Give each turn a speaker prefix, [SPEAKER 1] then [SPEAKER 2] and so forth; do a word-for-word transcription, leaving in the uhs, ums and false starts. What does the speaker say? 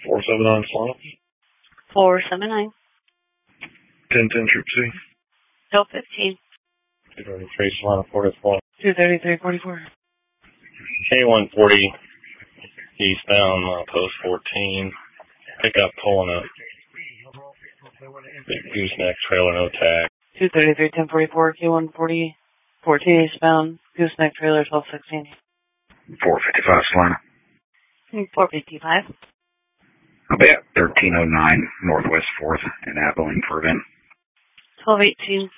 [SPEAKER 1] four seven nine Solana.
[SPEAKER 2] four seven nine.
[SPEAKER 1] ten ten Troop C.
[SPEAKER 2] Hill fifteen.
[SPEAKER 1] two thirty-three Solana forty-four.
[SPEAKER 2] two thirty-three forty-four.
[SPEAKER 3] K one forty eastbound, uh, post fourteen. Pickup pulling up. Big gooseneck trailer, no tag.
[SPEAKER 2] two thirty-three ten forty-four, K one forty, fourteen eastbound, gooseneck trailer twelve sixteen.
[SPEAKER 4] four fifty-five Solana.
[SPEAKER 2] four fifty-five.
[SPEAKER 4] I'll be at thirteen oh nine Northwest fourth in Abilene for event.
[SPEAKER 2] twelve eighteen.